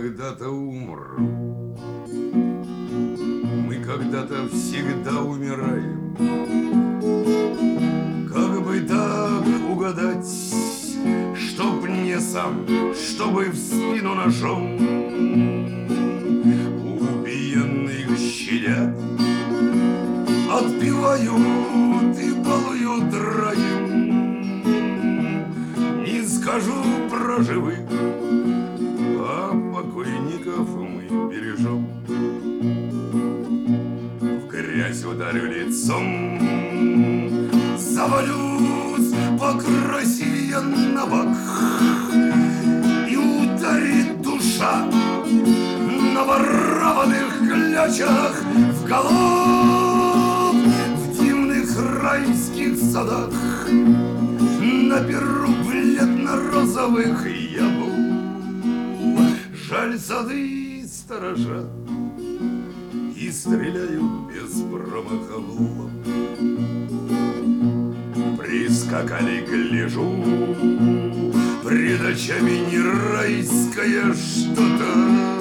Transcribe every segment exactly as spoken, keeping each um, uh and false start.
когда-то умру. Мы когда-то всегда умираем. Как бы так угадать, чтоб не сам, чтобы в спину ножом убиенных щадят, отпевают и балуют раем. Не скажу про живых, а покойников мы бережем. В грязь ударю лицом, завалюсь покрасивее на бок, и ударит душа на ворованных клячах в голов. В дивных райских садах наберу бледно-розовых яблок. Жаль, сады сторожа и стреляют без промаха в лоб. Прискакали, гляжу, пред очами не райское что-то,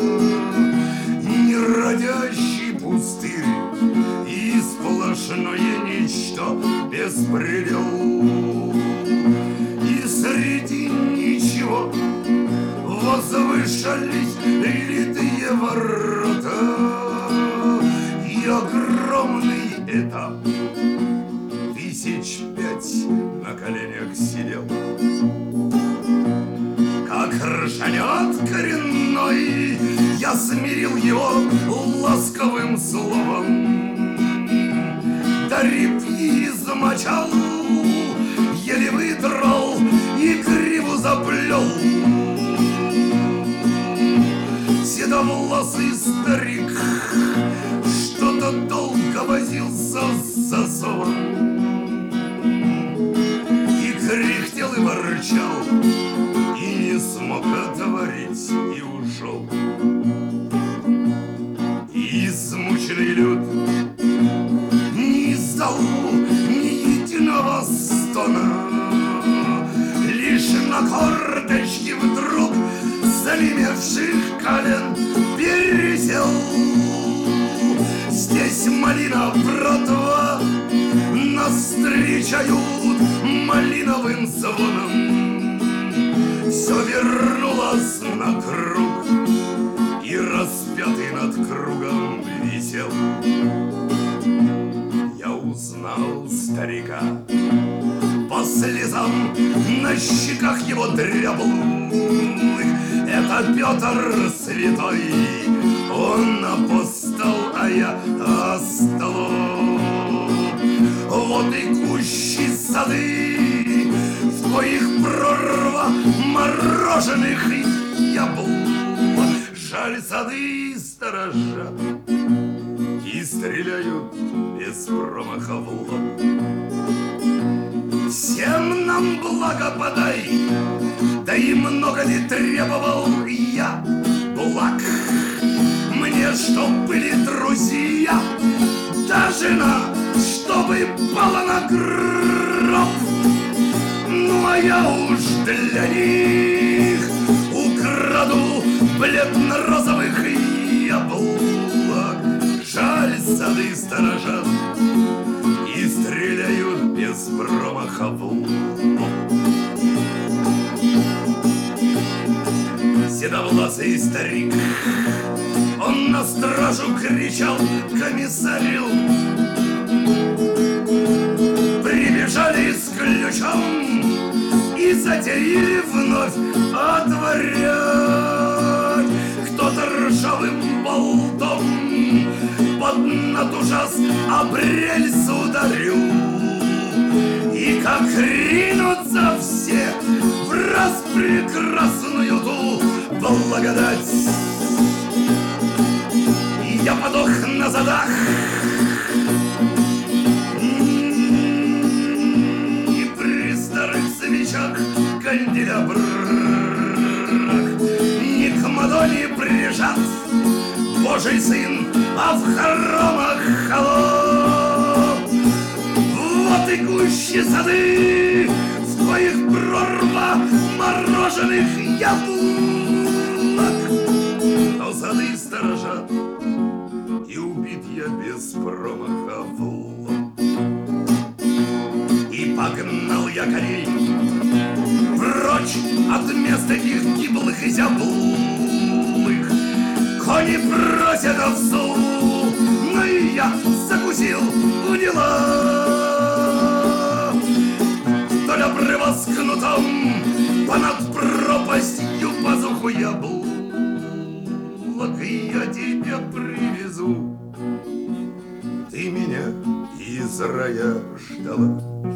не родящий пустырь и сплошное ничто, беспредел. И среди ничего возвышались литые ворота и огромный этап. Тысяч пять на коленях сидел. Как ржанет коренной, я смирил его ласковым словом. Да репьи замочал, еле выдрал и криву заплел. Седовласый старик что-то долго возился с засовом и кряхтел и ворчал, и не смог отворить, и ушел. И измученный люд не издал ни единого стона, лишь на корточке вдруг залемевших колен пересел. Здесь малина, братва, нас встречают малиновым звоном. Все вернулось на круг, и распятый над кругом висел. Я узнал старика по слезам на щеках его дряблых. Это Петр Святой, он апостол, а я остолоп. Вот и кущи сады, в коих прорва мороженых яблок. Жаль, сады сторожа и стреляют без промаха в лоб. Всем нам благо подай, да и много ли требовал я благ. Мне, чтоб были друзья, да жена, чтобы пала на гроб. Ну а я уж для них украду бледно-розовых яблок. Жаль, сады сторожат и стреляют без промаха в лоб. Седовласый старик, он на стражу кричал: комиссарил. Прибежали с ключом и затеяли вновь отворять. Кто-то ржавым болтом под над ужас обрельс ударил. И как ринутся все в распрекрасную ту благодать. И я подох на задах, и при старых свечах канделябрах, не к Мадонне прижат Божий сын, а в хоромах холоп. Вот и гуще сады, в коих прорва мороженых яблок. таких гиблых и зяблых кони просят овцу, но и я закусил в дела. Вдоль обрыва с кнутом понад пропастью пазуху яблок я тебе привезу. Ты меня из рая ждала.